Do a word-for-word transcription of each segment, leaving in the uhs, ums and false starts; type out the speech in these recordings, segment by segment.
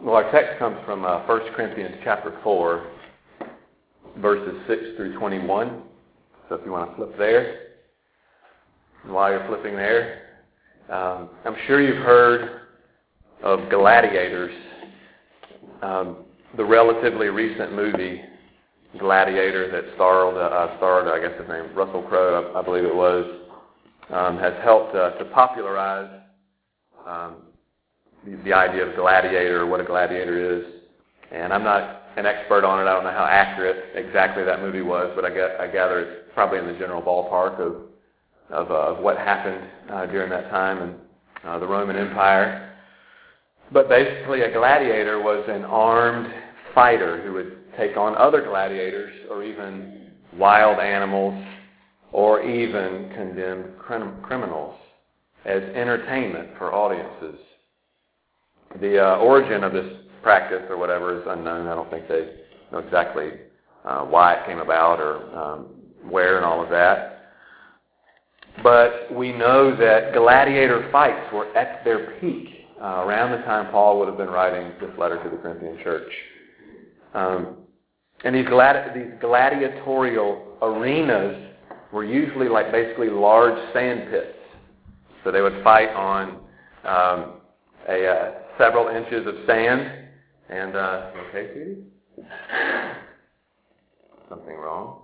Well, our text comes from uh, First Corinthians chapter four, verses six through twenty-one. So if you want to flip there. And while you're flipping there, um, I'm sure you've heard of Gladiators, um, the relatively recent movie Gladiator that starred, uh, starred I guess his name, Russell Crowe, I, I believe it was, um, has helped uh, to popularize um, the, the idea of gladiator, what a gladiator is. And I'm not an expert on it. I don't know how accurate exactly that movie was, but I, get, I gather it's probably in the general ballpark of of, uh, of what happened uh, during that time in uh, the Roman Empire. But basically, a gladiator was an armed fighter who would take on other gladiators or even wild animals or even condemned crim- criminals as entertainment for audiences. The uh, origin of this practice or whatever is unknown. I don't think they know exactly uh, why it came about or um, where and all of that. But we know that gladiator fights were at their peak uh, around the time Paul would have been writing this letter to the Corinthian church. Um, and these, gladi- these gladiatorial arenas were usually like basically large sand pits. So they would fight on um, a uh, several inches of sand. And, uh, okay, sweetie? Something wrong?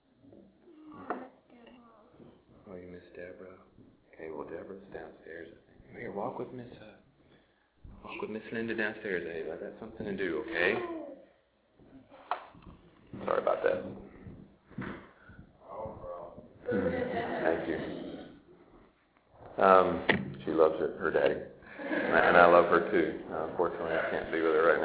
Oh, you miss Deborah? Okay, well, Deborah's downstairs, I think. Here, walk with Miss, uh, walk with Miss Linda downstairs, Ava. That's something to do, okay? Sorry about that. Thank you. Um, she loves her, her daddy. And I love her too. Uh, unfortunately, I can't be with her right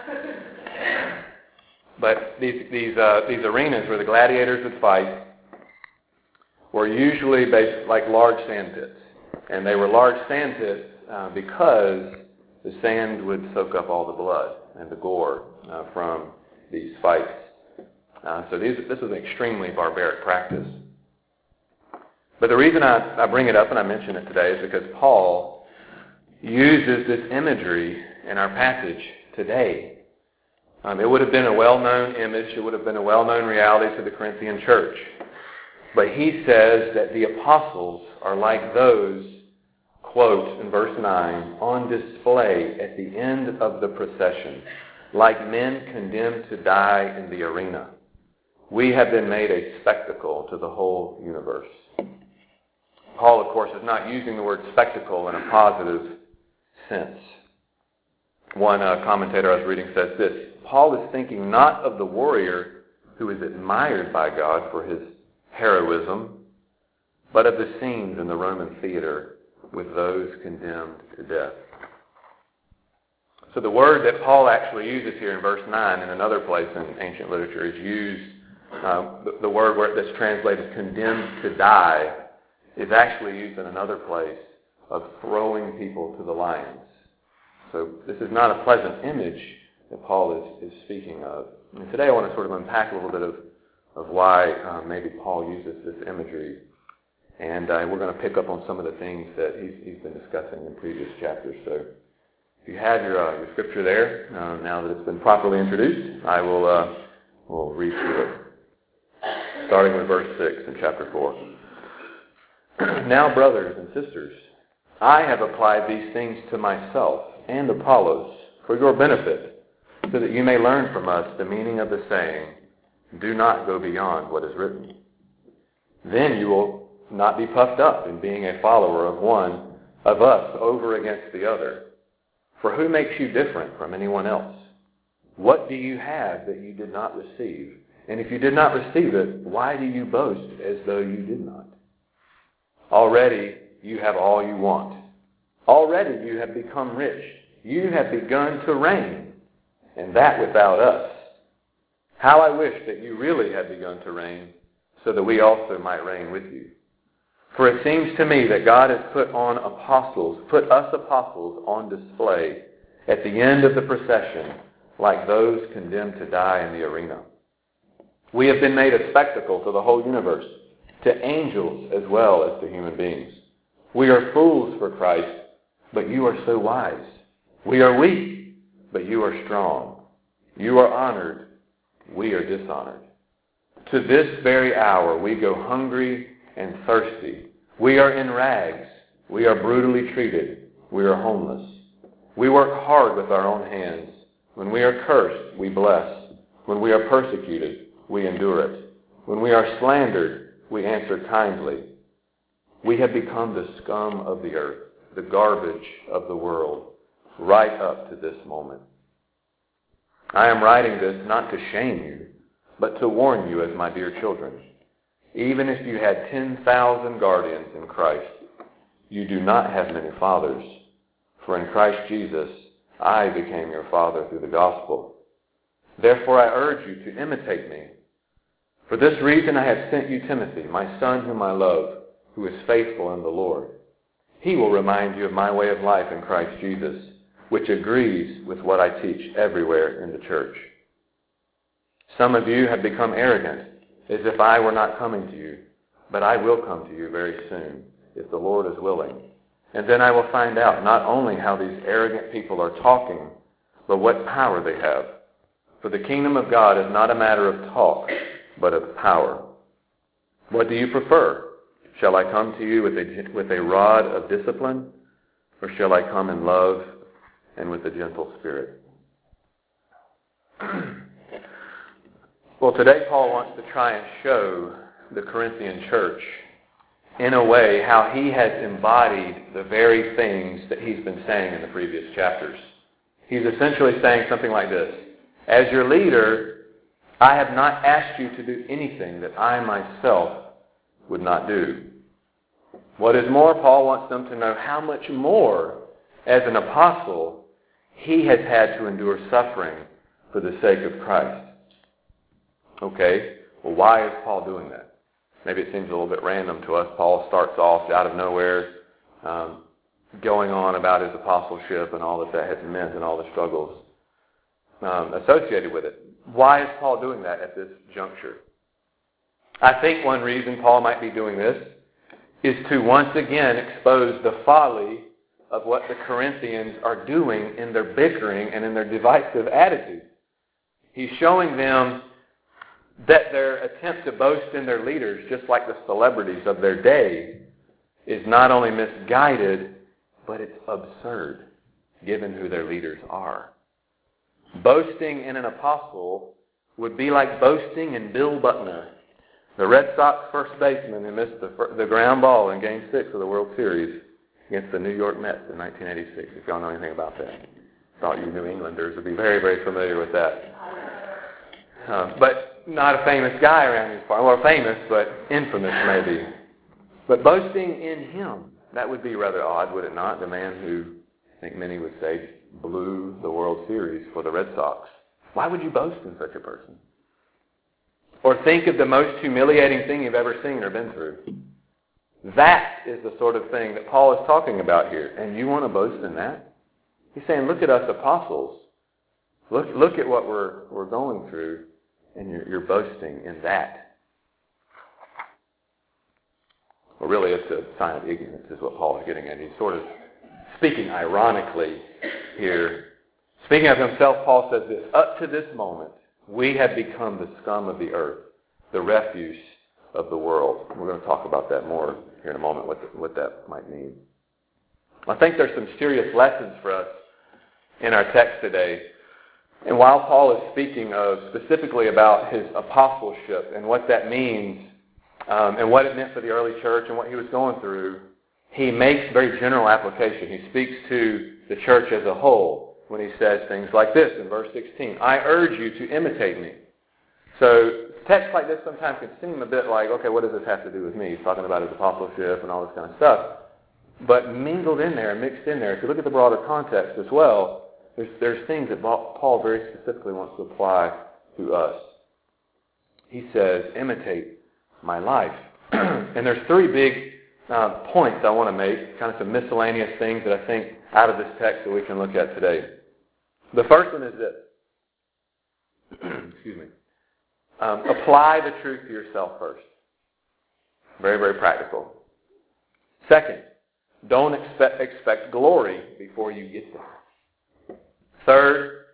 now. But these these uh, these arenas where the gladiators would fight were usually based like large sand pits, and they were large sand pits uh, because the sand would soak up all the blood and the gore uh, from these fights. Uh, so these, this was an extremely barbaric practice. But the reason I, I bring it up and I mention it today is because Paul uses this imagery in our passage today. Um, it would have been a well-known image. It would have been a well-known reality to the Corinthian church. But he says that the apostles are like those, quote, in verse nine, on display at the end of the procession, like men condemned to die in the arena. We have been made a spectacle to the whole universe. Paul, of course, is not using the word spectacle in a positive sense. One uh, commentator I was reading says this: Paul is thinking not of the warrior who is admired by God for his heroism, but of the scenes in the Roman theater with those condemned to death. So the word that Paul actually uses here in verse nine in another place in ancient literature is used, uh, the, the word where that's translated condemned to die is actually used in another place of throwing people to the lions. So this is not a pleasant image that Paul is, is speaking of. And today I want to sort of unpack a little bit of, of why uh, maybe Paul uses this imagery. And uh, we're going to pick up on some of the things that he's, he's been discussing in previous chapters. So if you have your, uh, your scripture there, uh, now that it's been properly introduced, I will uh, will read through it. Starting with verse six in chapter four. Now, brothers and sisters, I have applied these things to myself and Apollos for your benefit, so that you may learn from us the meaning of the saying, do not go beyond what is written. Then you will not be puffed up in being a follower of one of us over against the other. For who makes you different from anyone else? What do you have that you did not receive? And if you did not receive it, why do you boast as though you did not? Already you have all you want. Already you have become rich. You have begun to reign, and that without us. How I wish that you really had begun to reign, so that we also might reign with you. For it seems to me that God has put on apostles, put us apostles on display at the end of the procession, like those condemned to die in the arena. We have been made a spectacle to the whole universe, to angels as well as to human beings. We are fools for Christ, but you are so wise. We are weak, but you are strong. You are honored, we are dishonored. To this very hour we go hungry and thirsty. We are in rags. We are brutally treated. We are homeless. We work hard with our own hands. When we are cursed, we bless. When we are persecuted, we endure it. When we are slandered, we answer kindly. We have become the scum of the earth, the garbage of the world, right up to this moment. I am writing this not to shame you, but to warn you as my dear children. Even if you had ten thousand guardians in Christ, you do not have many fathers. For in Christ Jesus, I became your father through the gospel. Therefore I urge you to imitate me. For this reason I have sent you Timothy, my son whom I love, who is faithful in the Lord. He will remind you of my way of life in Christ Jesus, which agrees with what I teach everywhere in the church. Some of you have become arrogant, as if I were not coming to you, but I will come to you very soon, if the Lord is willing. And then I will find out not only how these arrogant people are talking, but what power they have. For the kingdom of God is not a matter of talk, but of power. What do you prefer? Shall I come to you with a, with a rod of discipline, or shall I come in love and with a gentle spirit? Well, today Paul wants to try and show the Corinthian church, in a way, how he has embodied the very things that he's been saying in the previous chapters. He's essentially saying something like this: as your leader, I have not asked you to do anything that I myself would not do. What is more, Paul wants them to know how much more, as an apostle, he has had to endure suffering for the sake of Christ. Okay, well, why is Paul doing that? Maybe it seems a little bit random to us. Paul starts off out of nowhere, um, going on about his apostleship and all that that has meant and all the struggles um, associated with it. Why is Paul doing that at this juncture? I think one reason Paul might be doing this is to once again expose the folly of what the Corinthians are doing in their bickering and in their divisive attitude. He's showing them that their attempt to boast in their leaders, just like the celebrities of their day, is not only misguided, but it's absurd, given who their leaders are. Boasting in an apostle would be like boasting in Bill Buckner, the Red Sox first baseman who missed the, the ground ball in Game six of the World Series against the New York Mets in nineteen eighty-six, if y'all know anything about that. Thought you New Englanders would be very, very familiar with that. Uh, but not a famous guy around these parts. Well, famous, but infamous maybe. But boasting in him, that would be rather odd, would it not? The man who, I think many would say, blew the World Series for the Red Sox. Why would you boast in such a person? Or think of the most humiliating thing you've ever seen or been through. That is the sort of thing that Paul is talking about here. And you want to boast in that? He's saying, look at us apostles. Look, look at what we're we're going through, and you're, you're boasting in that. Well, really, it's a sign of ignorance, is what Paul is getting at. He's sort of speaking ironically here. Speaking of himself, Paul says this: up to this moment, we have become the scum of the earth, the refuse of the world. We're going to talk about that more here in a moment, what, the, what that might mean. I think there's some serious lessons for us in our text today. And while Paul is speaking of specifically about his apostleship and what that means, um, and what it meant for the early church and what he was going through, he makes very general application. He speaks to the church as a whole when he says things like this in verse sixteen. I urge you to imitate me. So texts like this sometimes can seem a bit like, okay, what does this have to do with me? He's talking about his apostleship and all this kind of stuff. But mingled in there, mixed in there, if you look at the broader context as well, there's, there's things that Paul very specifically wants to apply to us. He says, imitate my life. And there's three big uh, points I want to make, kind of some miscellaneous things that I think out of this text that we can look at today. The first one is this. Excuse me. Um, apply the truth to yourself first. Very, very practical. Second, don't expect, expect glory before you get there. Third,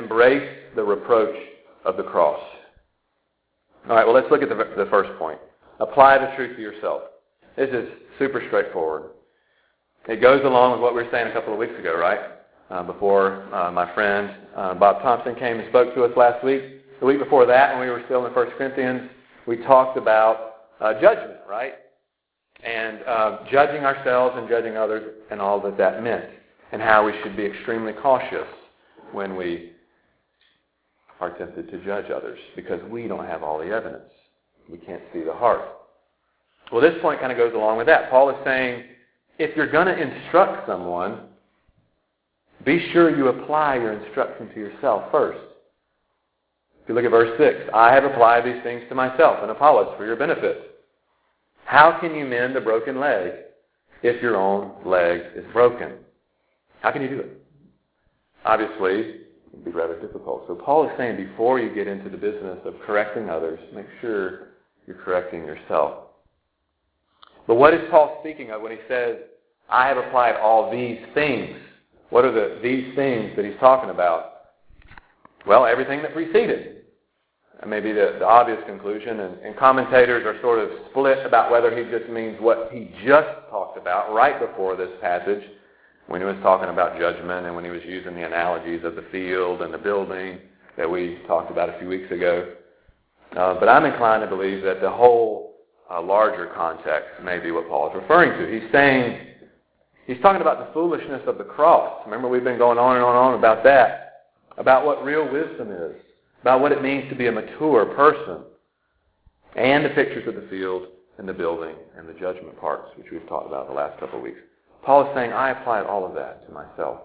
embrace the reproach of the cross. All right, well, let's look at the, the first point. Apply the truth to yourself. This is super straightforward. It goes along with what we were saying a couple of weeks ago, right? Uh, before uh, my friend uh, Bob Thompson came and spoke to us last week. The week before that, when we were still in First Corinthians, we talked about uh, judgment, right? And uh, judging ourselves and judging others and all that that meant, and how we should be extremely cautious when we are tempted to judge others, because we don't have all the evidence. We can't see the heart. Well, this point kind of goes along with that. Paul is saying, if you're going to instruct someone, be sure you apply your instruction to yourself first. If you look at verse six, I have applied these things to myself and Apollos for your benefit. How can you mend a broken leg if your own leg is broken? How can you do it? Obviously, it would be rather difficult. So Paul is saying, before you get into the business of correcting others, make sure you're correcting yourself. But what is Paul speaking of when he says, I have applied all these things? What are the these things that he's talking about? Well, everything that preceded. And maybe the, the obvious conclusion, and, and commentators are sort of split about whether he just means what he just talked about right before this passage, when he was talking about judgment and when he was using the analogies of the field and the building that we talked about a few weeks ago. Uh, but I'm inclined to believe that the whole uh, larger context may be what Paul is referring to. He's saying, he's talking about the foolishness of the cross. Remember, we've been going on and on and on about that, about what real wisdom is, about what it means to be a mature person, and the pictures of the field and the building and the judgment parts, which we've talked about the last couple of weeks. Paul is saying, I applied all of that to myself.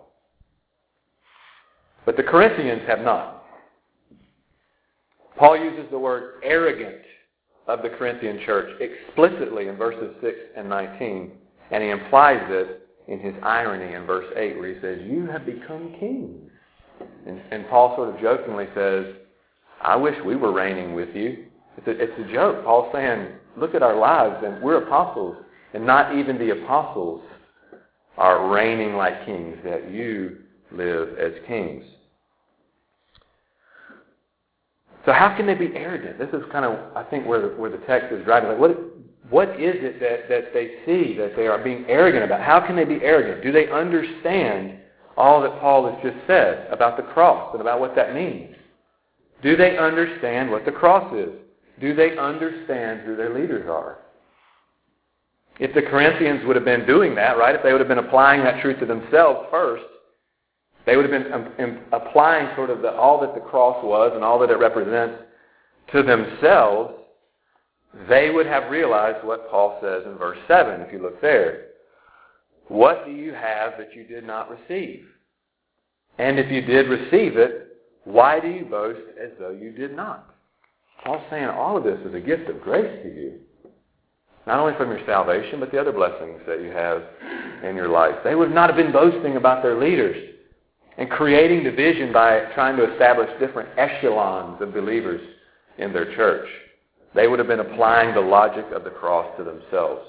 But the Corinthians have not. Paul uses the word arrogant of the Corinthian church explicitly in verses six and nineteen, and he implies it in his irony in verse eight, where he says, you have become kings. And, and Paul sort of jokingly says, I wish we were reigning with you. It's a, it's a joke. Paul's saying, look at our lives, and we're apostles, and not even the apostles are reigning like kings, that you live as kings. So how can they be arrogant? This is kind of, I think, where the, where the text is driving. Like, what, what is it that, that they see that they are being arrogant about? How can they be arrogant? Do they understand all that Paul has just said about the cross and about what that means? Do they understand what the cross is? Do they understand who their leaders are? If the Corinthians would have been doing that, right, if they would have been applying that truth to themselves first, they would have been um, um, applying sort of the, all that the cross was and all that it represents to themselves, they would have realized what Paul says in verse seven, if you look there. What do you have that you did not receive? And if you did receive it, why do you boast as though you did not? Paul's saying all of this is a gift of grace to you. Not only from your salvation, but the other blessings that you have in your life. They would not have been boasting about their leaders and creating division by trying to establish different echelons of believers in their church. They would have been applying the logic of the cross to themselves.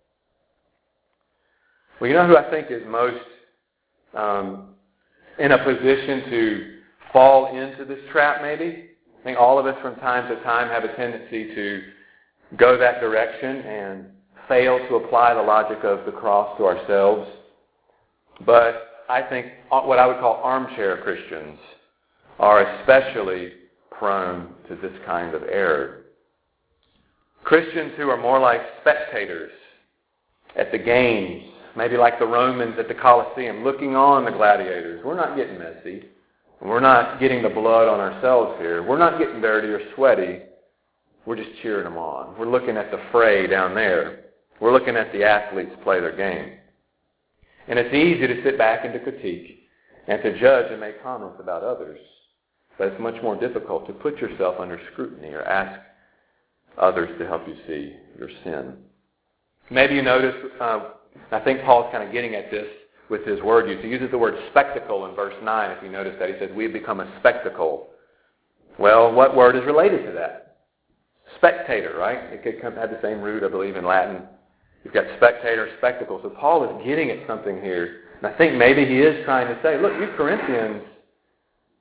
Well, you know who I think is most um, in a position to fall into this trap, maybe? I think all of us from time to time have a tendency to go that direction and fail to apply the logic of the cross to ourselves. But I think what I would call armchair Christians are especially prone to this kind of error. Christians who are more like spectators at the games, maybe like the Romans at the Colosseum, looking on the gladiators. We're not getting messy. We're not getting the blood on ourselves here. We're not getting dirty or sweaty. We're just cheering them on. We're looking at the fray down there. We're looking at the athletes play their game. And it's easy to sit back and to critique and to judge and make comments about others. But it's much more difficult to put yourself under scrutiny or ask others to help you see your sin. Maybe you notice, uh, I think Paul's kind of getting at this with his word use. He uses the word spectacle in verse nine, if you notice that. He says, we have become a spectacle. Well, what word is related to that? Spectator, right? It could come, have the same root, I believe, in Latin. You've got spectator, spectacle. So Paul is getting at something here. And I think maybe he is trying to say, look, you Corinthians,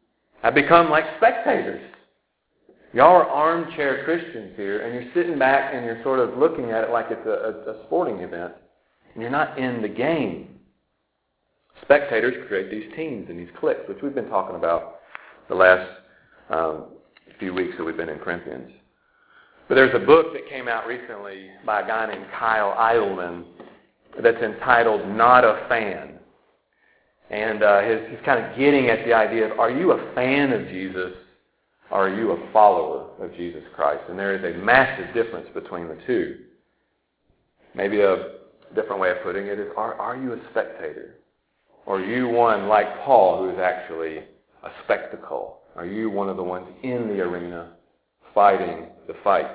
have become like spectators. Y'all are armchair Christians here, and you're sitting back and you're sort of looking at it like it's a, a, a sporting event, and you're not in the game. Spectators create these teams and these cliques, which we've been talking about the last um, few weeks that we've been in Corinthians. But there's a book that came out recently by a guy named Kyle Idleman that's entitled Not a Fan. And uh, his, he's kind of getting at the idea of, are you a fan of Jesus or are you a follower of Jesus Christ? And there is a massive difference between the two. Maybe a different way of putting it is, are, are you a spectator? Or are you one like Paul who is actually a spectacle? Are you one of the ones in the arena fighting the fight?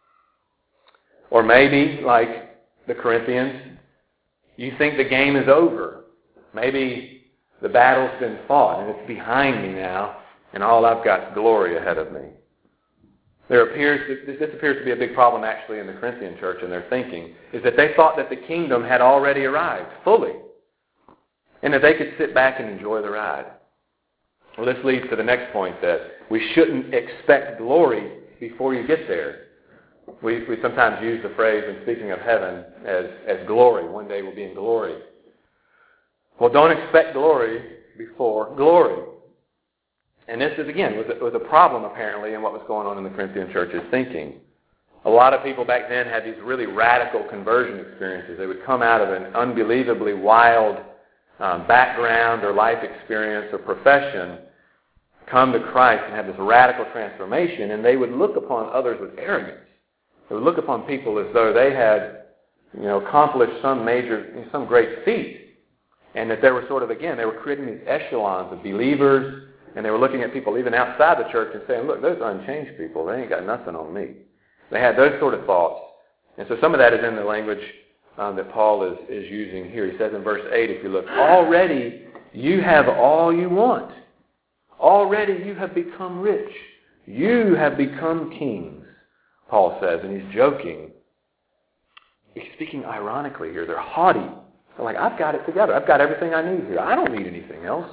Or maybe, like the Corinthians, you think the game is over. Maybe the battle's been fought and it's behind me now, and all I've got is glory ahead of me. There appears to, this appears to be a big problem actually in the Corinthian church and their thinking, is that they thought that the kingdom had already arrived fully, and that they could sit back and enjoy the ride. Well, this leads to the next point, that we shouldn't expect glory before you get there. We, we sometimes use the phrase, in speaking of heaven, as, as glory. One day we'll be in glory. Well, don't expect glory before glory. And this is, again, was a, was a problem apparently in what was going on in the Corinthian church's thinking. A lot of people back then had these really radical conversion experiences. They would come out of an unbelievably wild um, background or life experience or profession, come to Christ and have this radical transformation, and they would look upon others with arrogance. They would look upon people as though they had, you know, accomplished some major, some great feat, and that they were sort of, again, they were creating these echelons of believers, and they were looking at people even outside the church and saying, look, those unchanged people, they ain't got nothing on me. They had those sort of thoughts. And so some of that is in the language um, that Paul is, is using here. He says in verse eight, if you look, already you have all you want. Already you have become rich. You have become kings, Paul says, and he's joking. He's speaking ironically here. They're haughty. They're like, I've got it together. I've got everything I need here. I don't need anything else.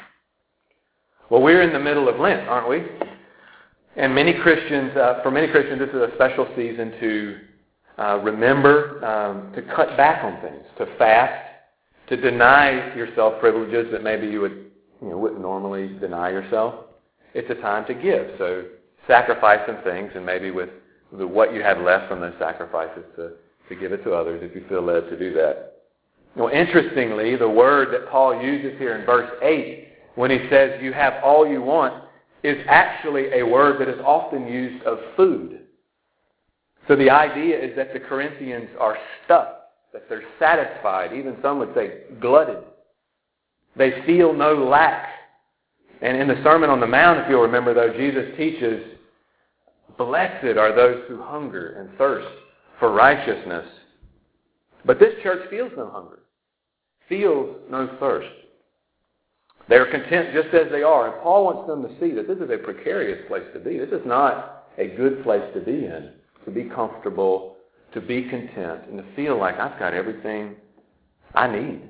Well, we're in the middle of Lent, aren't we? And many Christians, uh, for many Christians, this is a special season to uh, remember um, to cut back on things, to fast, to deny yourself privileges that maybe you would, you know, wouldn't normally deny yourself. It's a time to give. So sacrifice some things, and maybe with the, what you have left from those sacrifices to, to give it to others if you feel led to do that. Well, interestingly, the word that Paul uses here in verse eight, when he says you have all you want, is actually a word that is often used of food. So the idea is that the Corinthians are stuffed, that they're satisfied, even some would say glutted. They feel no lack. And in the Sermon on the Mount, if you'll remember though, Jesus teaches, blessed are those who hunger and thirst for righteousness. But this church feels no hunger, feels no thirst. They are content just as they are. And Paul wants them to see that this is a precarious place to be. This is not a good place to be in, to be comfortable, to be content, and to feel like I've got everything I need.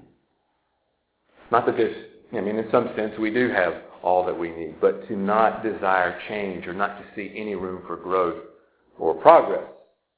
Not that this, I mean, in some sense we do have all that we need, but to not desire change or not to see any room for growth or progress.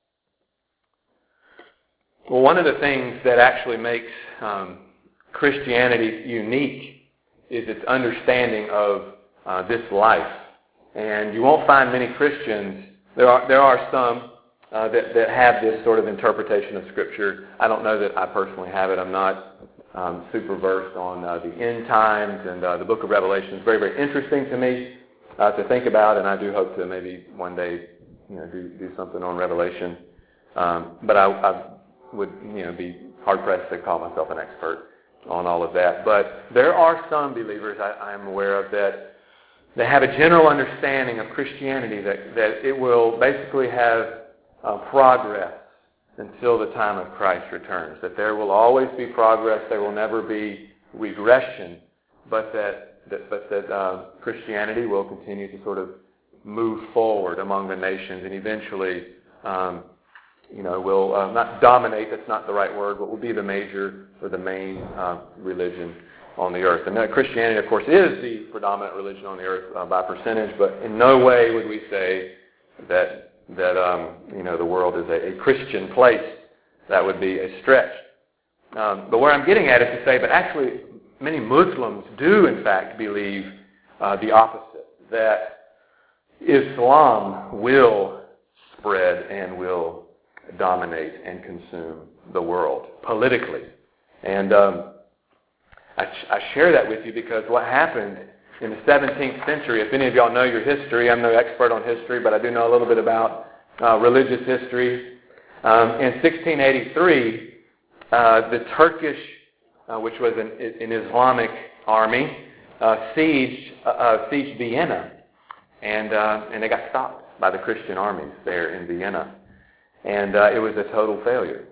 Well, one of the things that actually makes um, Christianity unique is its understanding of uh, this life. And you won't find many Christians, there are there are some uh, that, that have this sort of interpretation of Scripture. I don't know that I personally have it. I'm not um, super versed on uh, the end times, and uh, the book of Revelation is very, very interesting to me uh, to think about, and I do hope to maybe one day, you know, do, do something on Revelation. Um, but I, I would, you know, be hard-pressed to call myself an expert on all of that. But there are some believers I, I am aware of that they have a general understanding of Christianity that, that it will basically have uh, progress until the time of Christ returns. That there will always be progress, there will never be regression, but that, that but that uh, Christianity will continue to sort of move forward among the nations and eventually um, you know, will uh, not dominate, that's not the right word, but will be the major or the main uh, religion on the earth. And that Christianity, of course, is the predominant religion on the earth uh, by percentage, but in no way would we say that that um, you know the world is a, a Christian place. That would be a stretch. Um, but where I'm getting at is to say, but actually, many Muslims do, in fact, believe uh, the opposite, that Islam will spread and will dominate and consume the world politically. And um, I, I share that with you because what happened in the seventeenth century, if any of y'all know your history, I'm no expert on history, but I do know a little bit about uh, religious history. Um, in sixteen eighty-three, uh, the Turkish, uh, which was an, an Islamic army, uh, sieged, uh, uh, sieged Vienna, and uh, and they got stopped by the Christian armies there in Vienna, and uh, it was a total failure.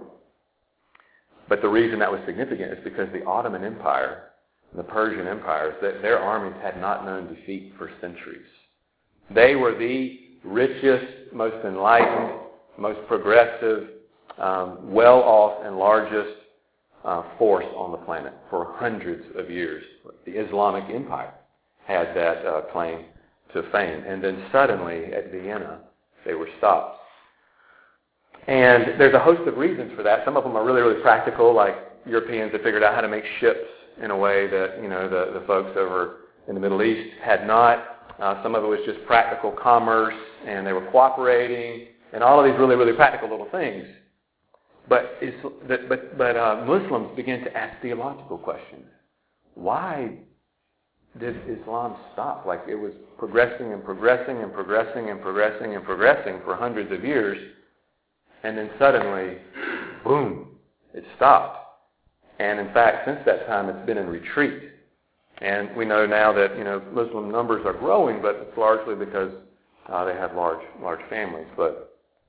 But the reason that was significant is because the Ottoman Empire, the Persian empires, that their armies had not known defeat for centuries. They were the richest, most enlightened, most progressive, um, well-off, and largest uh, force on the planet for hundreds of years. The Islamic Empire had that uh, claim to fame. And then suddenly, at Vienna, they were stopped. And there's a host of reasons for that. Some of them are really, really practical, like Europeans have figured out how to make ships in a way that, you know, the, the folks over in the Middle East had not. Uh, some of it was just practical commerce, and they were cooperating, and all of these really, really practical little things. But but but uh, Muslims began to ask theological questions. Why did Islam stop? Like, it was progressing and progressing and progressing and progressing and progressing for hundreds of years, and then suddenly, boom, it stopped. And in fact, since that time, it's been in retreat. And we know now that, you know, Muslim numbers are growing, but it's largely because uh, they have large, large families. But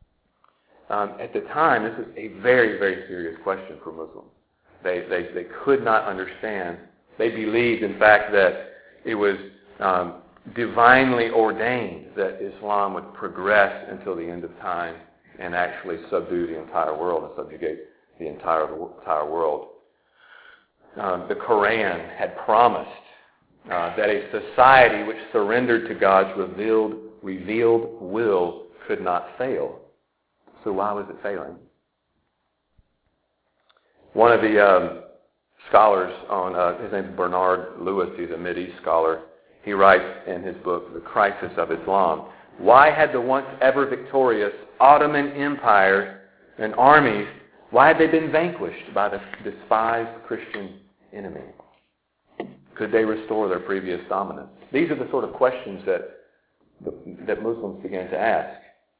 um, at the time, this was a very, very serious question for Muslims. They, they, they could not understand. They believed, in fact, that it was um, divinely ordained that Islam would progress until the end of time and actually subdue the entire world and subjugate the entire entire world. Um, the Quran had promised uh, that a society which surrendered to God's revealed revealed will could not fail. So why was it failing? One of the um, scholars on, uh, his name is Bernard Lewis, he's a Mideast scholar. He writes in his book, The Crisis of Islam, why had the once ever victorious Ottoman Empire and armies, why had they been vanquished by the despised Christian enemy? Could they restore their previous dominance? These are the sort of questions that that Muslims began to ask.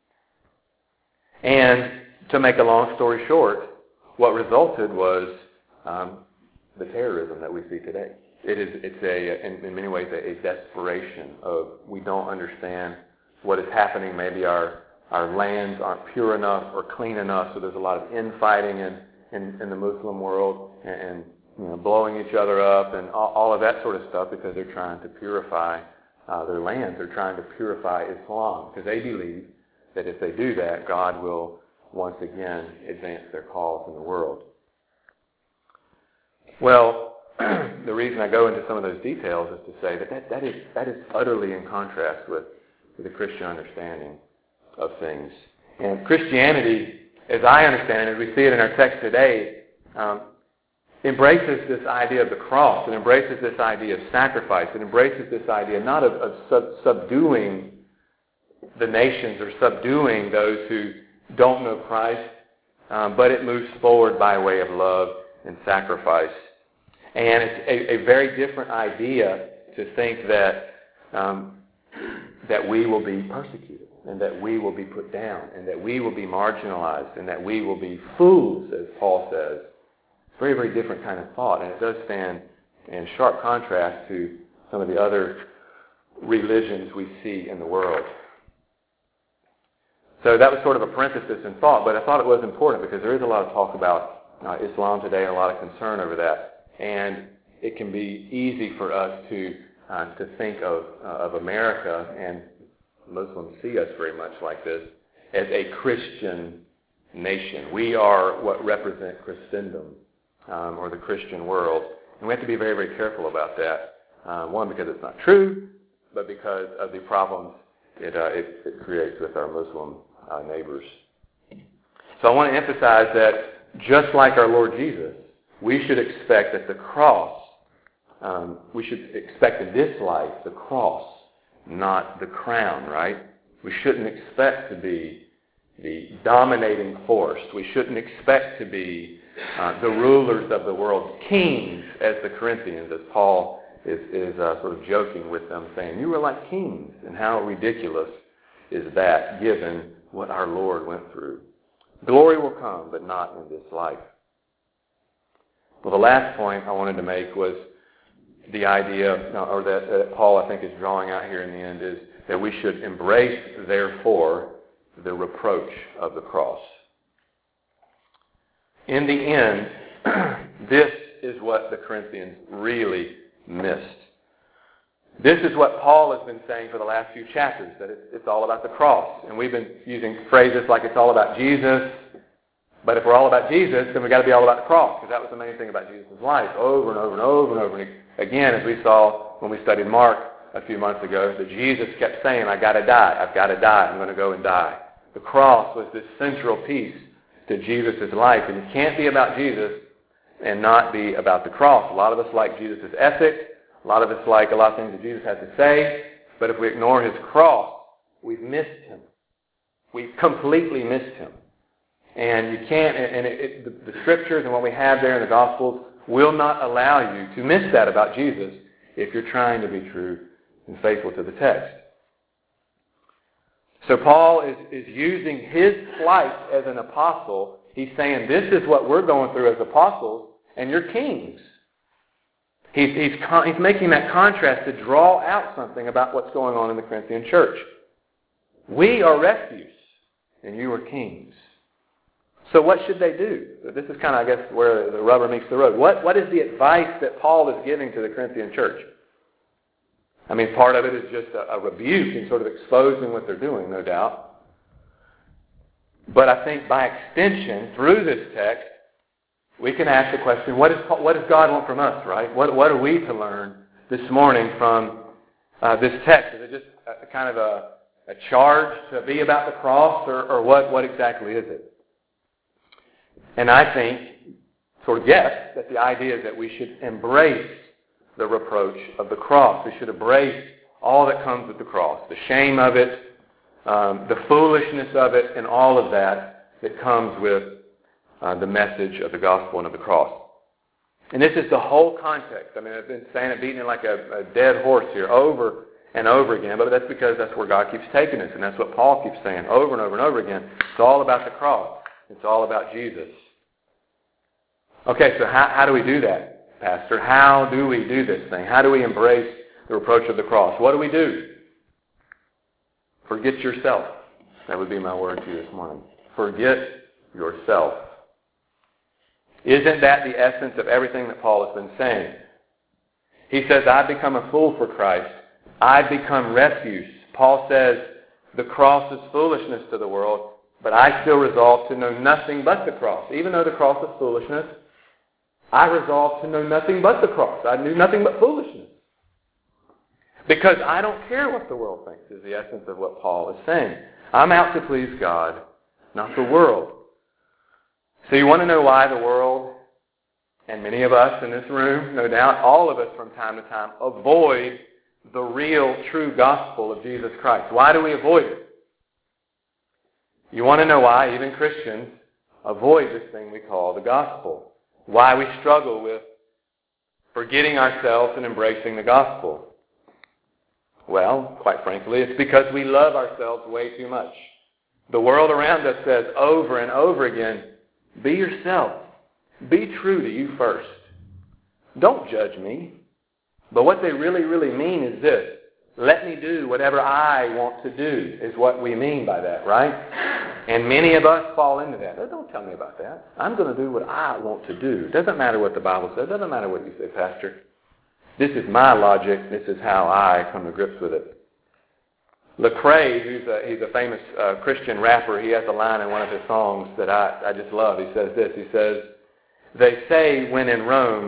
And to make a long story short, what resulted was um, the terrorism that we see today. It is, it's a, in, in many ways, a, a desperation of we don't understand what is happening. Maybe our our lands aren't pure enough or clean enough, so there's a lot of infighting in, in, in the Muslim world and, and you know, blowing each other up and all, all of that sort of stuff because they're trying to purify uh, their lands. They're trying to purify Islam because they believe that if they do that, God will once again advance their cause in the world. Well, the reason I go into some of those details is to say that that, that, is, that is utterly in contrast with, with the Christian understanding of things. And Christianity, as I understand it, as we see it in our text today, um, embraces this idea of the cross. It embraces this idea of sacrifice. It embraces this idea not of, of sub, subduing the nations or subduing those who don't know Christ, um, but it moves forward by way of love and sacrifice. And it's a, a very different idea to think that um, that we will be persecuted and that we will be put down and that we will be marginalized and that we will be fools, as Paul says. It's a very, very different kind of thought, and it does stand in sharp contrast to some of the other religions we see in the world. So that was sort of a parenthesis in thought, but I thought it was important because there is a lot of talk about uh, Islam today and a lot of concern over that. And it can be easy for us to uh, to think of uh, of America, and Muslims see us very much like this, as a Christian nation. We are what represent Christendom, um, or the Christian world. And we have to be very, very careful about that. Uh, one, because it's not true, but because of the problems it, uh, it, it creates with our Muslim uh, neighbors. So I want to emphasize that just like our Lord Jesus, we should expect that the cross, um, we should expect in this life the cross, not the crown, right? We shouldn't expect to be the dominating force. We shouldn't expect to be uh, the rulers of the world, kings, as the Corinthians, as Paul is, is uh, sort of joking with them, saying, you were like kings. And how ridiculous is that, given what our Lord went through? Glory will come, but not in this life. Well, the last point I wanted to make was the idea, or that, that Paul, I think, is drawing out here in the end, is that we should embrace, therefore, the reproach of the cross. In the end, this is what the Corinthians really missed. This is what Paul has been saying for the last few chapters, that it's, it's all about the cross. And we've been using phrases like it's all about Jesus. But if we're all about Jesus, then we've got to be all about the cross, because that was the main thing about Jesus' life, over and over and over and over. And again, as we saw when we studied Mark a few months ago, that Jesus kept saying, I've got to die, I've got to die, I'm going to go and die. The cross was this central piece to Jesus' life. And you can't be about Jesus and not be about the cross. A lot of us like Jesus' ethic. A lot of us like a lot of things that Jesus has to say. But if we ignore his cross, we've missed him. We've completely missed him. And you can't, and it, it, the, the scriptures and what we have there in the Gospels will not allow you to miss that about Jesus if you're trying to be true and faithful to the text. So Paul is, is using his plight as an apostle. He's saying, this is what we're going through as apostles, and you're kings. He's, he's, con- he's making that contrast to draw out something about what's going on in the Corinthian church. We are refuse, and you are kings. So what should they do? This is kind of, I guess, where the rubber meets the road. What, what is the advice that Paul is giving to the Corinthian church? I mean, part of it is just a, a rebuke and sort of exposing what they're doing, no doubt. But I think by extension, through this text, we can ask the question, what, is, what does God want from us, right? What, what are we to learn this morning from uh, this text? Is it just a, kind of a, a charge to be about the cross, or, or what, what exactly is it? And I think, sort of guess, that the idea is that we should embrace the reproach of the cross. We should embrace all that comes with the cross, the shame of it, um, the foolishness of it, and all of that that comes with uh, the message of the gospel and of the cross. And this is the whole context. I mean, I've been saying it, beating it like a, a dead horse here over and over again, but that's because that's where God keeps taking us, and that's what Paul keeps saying over and over and over again. It's all about the cross. It's all about Jesus. Okay, so how, how do we do that, Pastor? How do we do this thing? How do we embrace the reproach of the cross? What do we do? Forget yourself. That would be my word to you this morning. Forget yourself. Isn't that the essence of everything that Paul has been saying? He says, I've become a fool for Christ. I've become refuse. Paul says, the cross is foolishness to the world, but I still resolve to know nothing but the cross. Even though the cross is foolishness, I resolved to know nothing but the cross. I knew nothing but foolishness. Because I don't care what the world thinks, is the essence of what Paul is saying. I'm out to please God, not the world. So you want to know why the world, and many of us in this room, no doubt, all of us from time to time, avoid the real, true gospel of Jesus Christ. Why do we avoid it? You want to know why even Christians avoid this thing we call the gospel. Why we struggle with forgetting ourselves and embracing the gospel. Well, quite frankly, it's because we love ourselves way too much. The world around us says over and over again, be yourself. Be true to you first. Don't judge me. But what they really, really mean is this. Let me do whatever I want to do is what we mean by that, right? And many of us fall into that. Oh, don't tell me about that. I'm going to do what I want to do. It doesn't matter what the Bible says. It doesn't matter what you say, Pastor. This is my logic. This is how I come to grips with it. Lecrae, who's a, he's a famous uh, Christian rapper, he has a line in one of his songs that I, I just love. He says this. He says, they say when in Rome,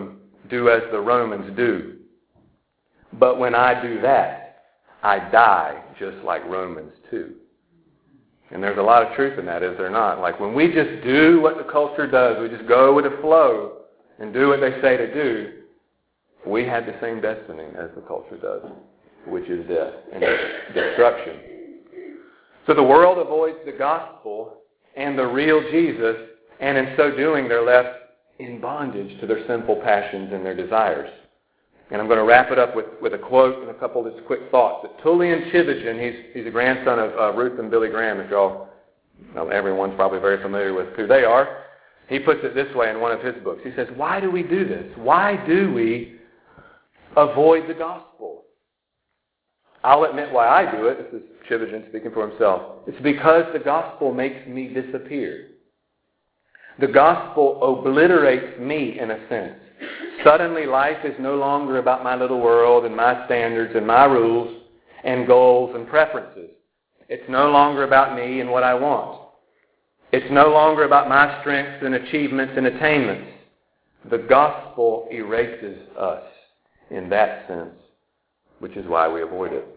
do as the Romans do. But when I do that, I die just like Romans too. And there's a lot of truth in that, is there not? Like when we just do what the culture does, we just go with the flow and do what they say to do, we have the same destiny as the culture does, which is death and destruction. So the world avoids the gospel and the real Jesus, and in so doing, they're left in bondage to their sinful passions and their desires. And I'm going to wrap it up with, with a quote and a couple of just quick thoughts. That Tullian Tchividjian, he's, he's a grandson of uh, Ruth and Billy Graham, if y'all, well, everyone's probably very familiar with who they are. He puts it this way in one of his books. He says, why do we do this? Why do we avoid the gospel? I'll admit why I do it. This is Tchividjian speaking for himself. It's because the gospel makes me disappear. The gospel obliterates me in a sense. Suddenly life is no longer about my little world and my standards and my rules and goals and preferences. It's no longer about me and what I want. It's no longer about my strengths and achievements and attainments. The gospel erases us in that sense, which is why we avoid it.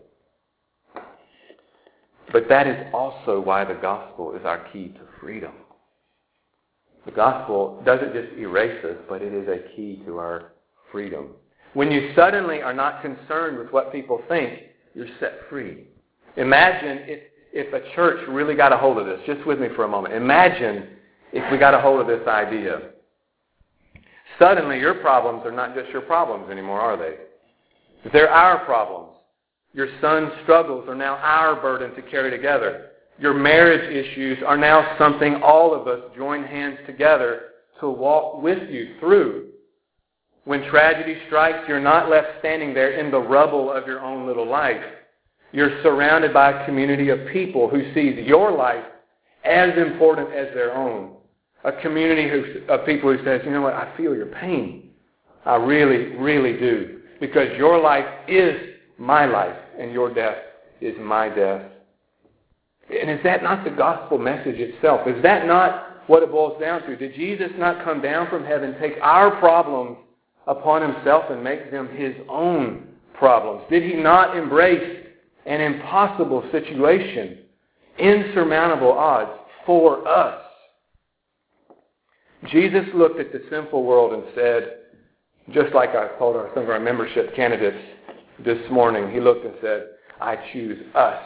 But that is also why the gospel is our key to freedom. The gospel doesn't just erase us, but it is a key to our freedom. When you suddenly are not concerned with what people think, you're set free. Imagine if, if a church really got a hold of this. Just with me for a moment. Imagine if we got a hold of this idea. Suddenly your problems are not just your problems anymore, are they? They're our problems. Your son's struggles are now our burden to carry together. Your marriage issues are now something all of us join hands together to walk with you through. When tragedy strikes, you're not left standing there in the rubble of your own little life. You're surrounded by a community of people who sees your life as important as their own. A community who, of people who says, you know what, I feel your pain. I really, really do. Because your life is my life and your death is my death. And is that not the gospel message itself? Is that not what it boils down to? Did Jesus not come down from heaven, take our problems upon himself and make them his own problems? Did he not embrace an impossible situation, insurmountable odds for us? Jesus looked at the sinful world and said, just like I told our, some of our membership candidates this morning, he looked and said, I choose us.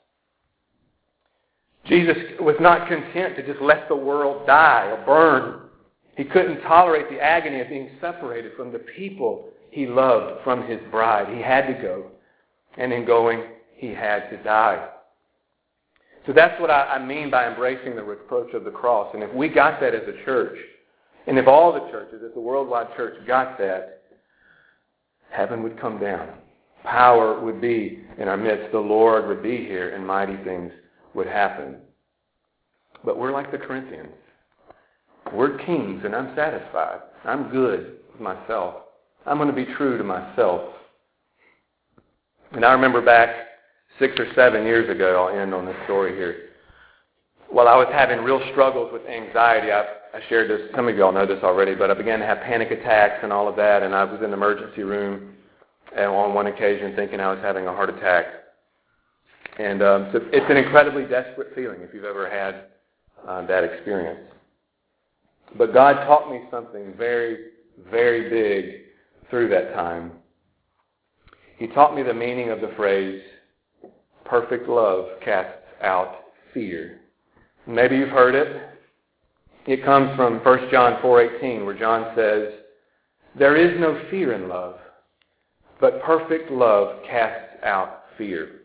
Jesus was not content to just let the world die or burn. He couldn't tolerate the agony of being separated from the people he loved, from his bride. He had to go. And in going, he had to die. So that's what I, I mean by embracing the reproach of the cross. And if we got that as a church, and if all the churches, if the worldwide church got that, heaven would come down. Power would be in our midst. The Lord would be here, and mighty things would happen. But we're like the Corinthians. We're kings, and I'm satisfied. I'm good with myself. I'm going to be true to myself. And I remember back six or seven years ago, I'll end on this story here, while I was having real struggles with anxiety. I, I shared this, some of you all know this already, but I began to have panic attacks and all of that, and I was in the emergency room and on one occasion thinking I was having a heart attack. And um, so it's an incredibly desperate feeling if you've ever had uh, that experience. But God taught me something very, very big through that time. He taught me the meaning of the phrase, perfect love casts out fear. Maybe you've heard it. It comes from First John four eighteen, where John says, there is no fear in love, but perfect love casts out fear.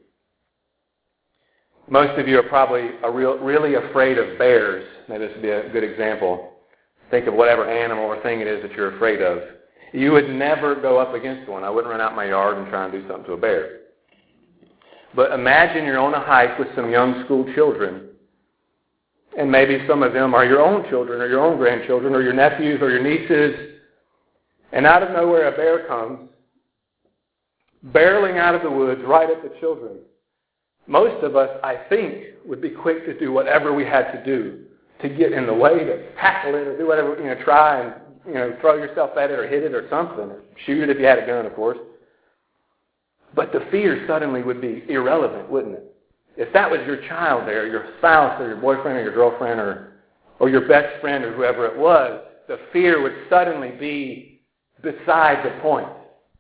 Most of you are probably a real, really afraid of bears. Maybe this would be a good example. Think of whatever animal or thing it is that you're afraid of. You would never go up against one. I wouldn't run out my yard and try and do something to a bear. But imagine you're on a hike with some young school children, and maybe some of them are your own children or your own grandchildren or your nephews or your nieces, and out of nowhere a bear comes, barreling out of the woods right at the children. Most of us, I think, would be quick to do whatever we had to do to get in the way, to tackle it or do whatever, you know, try and you know, throw yourself at it or hit it or something, or shoot it if you had a gun, of course. But the fear suddenly would be irrelevant, wouldn't it? If that was your child there, your spouse or your boyfriend or your girlfriend or, or your best friend or whoever it was, the fear would suddenly be beside the point.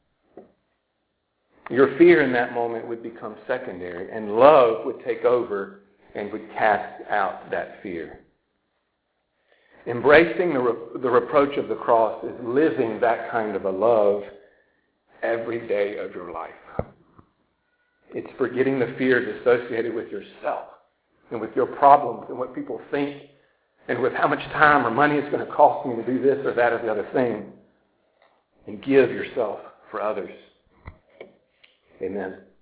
Your fear in that moment would become secondary, and love would take over and would cast out that fear. Embracing the, re- the reproach of the cross is living that kind of a love every day of your life. It's forgetting the fears associated with yourself and with your problems and what people think and with how much time or money it's going to cost me to do this or that or the other thing, and give yourself for others. Amen.